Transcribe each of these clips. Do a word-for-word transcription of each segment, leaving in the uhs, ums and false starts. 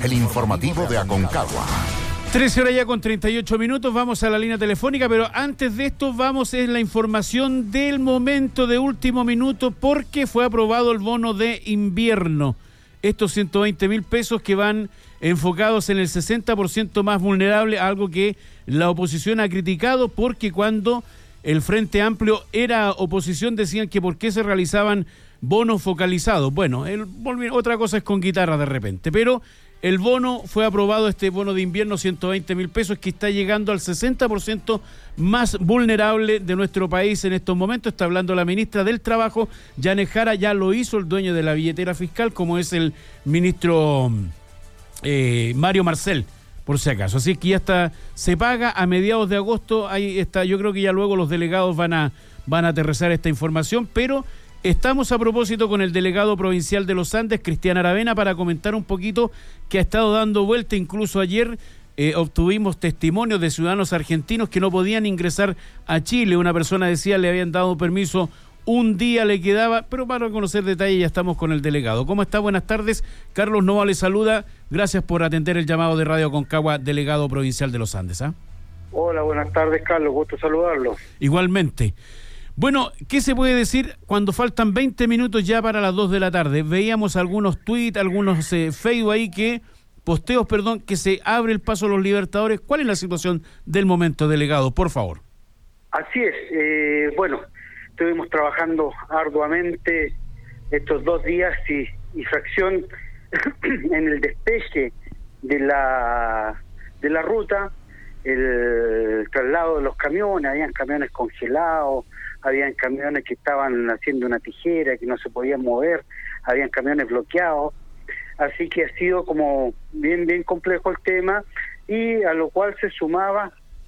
el informativo de Aconcagua. trece horas ya con treinta y ocho minutos, vamos a la línea telefónica, pero antes de esto vamos en la información del momento de último minuto, porque fue aprobado el bono de invierno. Estos ciento veinte mil pesos que van enfocados en el sesenta por ciento más vulnerable, algo que la oposición ha criticado, porque cuando el Frente Amplio era oposición decían que por qué se realizaban bonos focalizados. Bueno, el, otra cosa es con guitarra de repente, pero el bono fue aprobado, este bono de invierno, ciento veinte mil pesos, que está llegando al sesenta por ciento más vulnerable de nuestro país en estos momentos. Está hablando la ministra del Trabajo, Yanes Jara, ya lo hizo el dueño de la billetera fiscal, como es el ministro eh, Mario Marcel, por si acaso. Así que ya está, se paga a mediados de agosto, ahí está, yo creo que ya luego los delegados van a, van a aterrizar esta información, pero estamos a propósito con el delegado provincial de los Andes, Cristian Aravena, para comentar un poquito que ha estado dando vuelta. Incluso ayer eh, obtuvimos testimonios de ciudadanos argentinos que no podían ingresar a Chile. Una persona decía le habían dado permiso, un día le quedaba, pero para conocer detalles ya estamos con el delegado. ¿Cómo está? Buenas tardes. Carlos Nova le saluda. Gracias por atender el llamado de Radio Aconcagua, delegado provincial de los Andes. ¿ah? Hola, buenas tardes, Carlos. Gusto saludarlo. Igualmente. Bueno, ¿qué se puede decir cuando faltan veinte minutos ya para las dos de la tarde? Veíamos algunos tweets, algunos eh, Facebook ahí que, posteos, perdón, que se abre el paso a los Libertadores. ¿Cuál es la situación del momento, delegado? Por favor. Así es. Eh, bueno, estuvimos trabajando arduamente estos dos días y, y fracción en el despeje de la, de la ruta, el traslado de los camiones, habían camiones congelados, habían camiones que estaban haciendo una tijera, que no se podían mover, habían camiones bloqueados, así que ha sido como bien bien complejo el tema, y a lo cual se sumaba,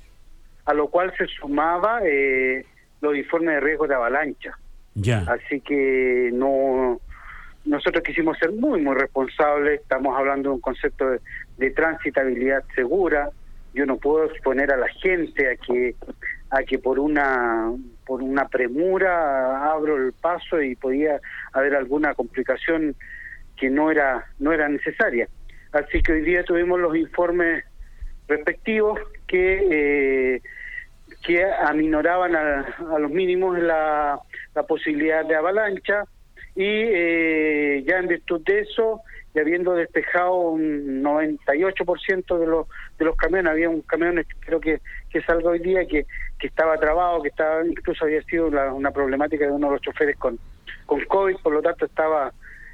a lo cual se sumaba eh, los informes de riesgo de avalancha. Ya. Así que no, nosotros quisimos ser muy muy responsables. Estamos hablando de un concepto de, de transitabilidad segura. Yo no puedo exponer a la gente a que a que por una por una premura abro el paso y podía haber alguna complicación que no era no era necesaria. Así que hoy día tuvimos los informes respectivos que eh, que aminoraban a, a los mínimos la, la posibilidad de avalancha, y eh, ya en virtud de eso, y habiendo despejado un noventa y ocho por ciento de los de los camiones, había un camión, creo que que salga hoy día, que que estaba trabado, que estaba, incluso había sido la, una problemática de uno de los choferes con con COVID, por lo tanto estaba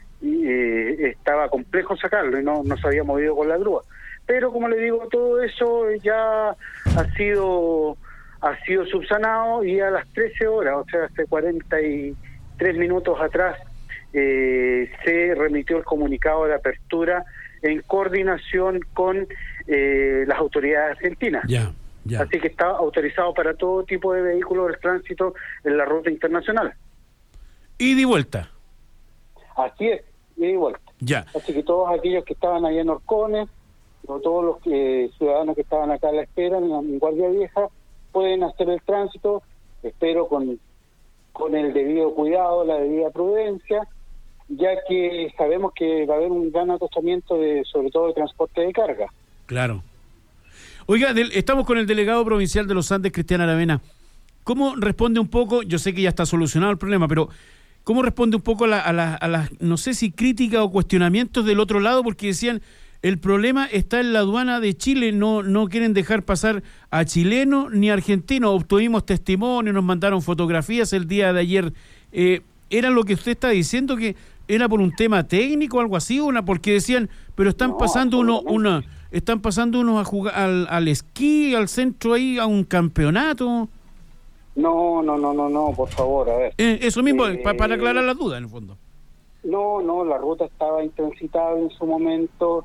eh, estaba complejo sacarlo y no no se había movido con la grúa. Pero como le digo, todo eso ya ha sido ha sido subsanado, y a las trece horas, o sea, hace cuarenta y tres minutos atrás, eh, se remitió el comunicado de apertura en coordinación con eh, las autoridades argentinas. Ya, ya. Así que está autorizado para todo tipo de vehículos del tránsito en la ruta internacional. Ida y vuelta. Así es, ida y vuelta. Ya. Así que todos aquellos que estaban allá en Orcones, o todos los que, ciudadanos que estaban acá a la espera en, en Guardia Vieja, pueden hacer el tránsito, espero con, con el debido cuidado, la debida prudencia, ya que sabemos que va a haber un gran acostamiento de, sobre todo de transporte de carga. Claro. Oiga, del, estamos con el delegado provincial de los Andes, Cristian Aravena. ¿Cómo responde un poco, yo sé que ya está solucionado el problema, pero cómo responde un poco a las, a la, a la, no sé si crítica o cuestionamientos del otro lado? Porque decían, el problema está en la aduana de Chile, no no quieren dejar pasar a chilenos ni argentinos. Obtuvimos testimonios, nos mandaron fotografías el día de ayer. Eh, ¿Era lo que usted está diciendo, que era por un tema técnico o algo así? Una, porque decían, pero están No, pasando uno, una, están pasando unos a jugar al, al esquí, al centro ahí, a un campeonato. No, no, no, no, no, por favor, a ver. Eh, eso mismo, eh, pa, para aclarar las dudas, en el fondo. No, no, la ruta estaba intransitable en su momento.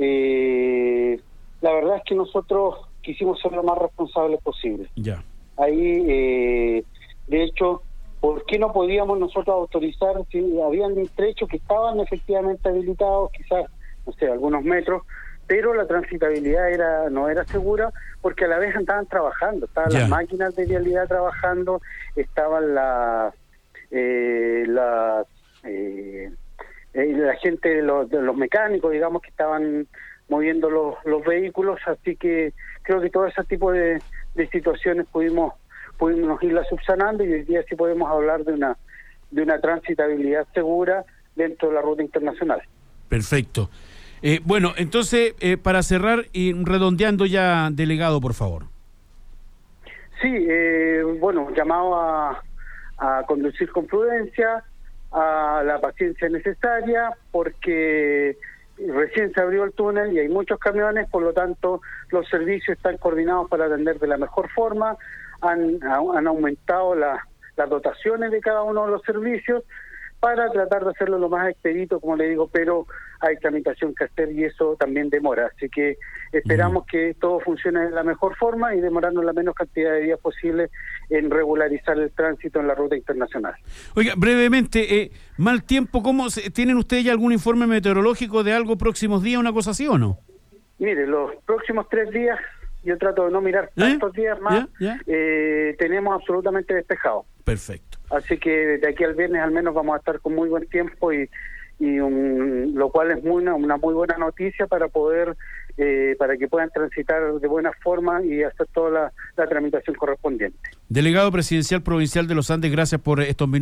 Eh, la verdad es que nosotros quisimos ser lo más responsables posible. Ya. Ahí, eh, de hecho, ¿por qué no podíamos nosotros autorizar si habían trechos que estaban efectivamente habilitados, quizás, no sé, algunos metros, pero la transitabilidad era no era segura, porque a la vez andaban trabajando, estaban Ya. las máquinas de vialidad trabajando, estaban las eh, las eh, eh, la gente de los, de los mecánicos, digamos, que estaban moviendo los, los vehículos, así que creo que todo ese tipo de, de situaciones pudimos pudimos irlas subsanando y hoy día sí podemos hablar de una de una transitabilidad segura dentro de la ruta internacional. Perfecto. Eh, bueno, entonces, eh, para cerrar y redondeando ya, delegado, por favor. Sí, eh, bueno, llamado a, a conducir con prudencia, a la paciencia necesaria, porque recién se abrió el túnel y hay muchos camiones, por lo tanto los servicios están coordinados para atender de la mejor forma, han, han aumentado la, las dotaciones de cada uno de los servicios para tratar de hacerlo lo más expedito, como le digo, pero hay tramitación que hacer y eso también demora, así que esperamos mm. que todo funcione de la mejor forma y demorarnos la menos cantidad de días posible en regularizar el tránsito en la ruta internacional. Oiga, brevemente, eh, mal tiempo, ¿cómo se, ¿tienen ustedes ya algún informe meteorológico de algo próximos días, una cosa así o no? Mire, los próximos tres días, yo trato de no mirar tantos ¿Eh? días más, ¿Ya? ¿Ya? Eh, tenemos absolutamente despejado. Perfecto. Así que de aquí al viernes al menos vamos a estar con muy buen tiempo y, y un, lo cual es muy una, una muy buena noticia para poder eh, para que puedan transitar de buena forma y hacer toda la, la tramitación correspondiente. Delegado Presidencial Provincial de los Andes, gracias por estos minutos.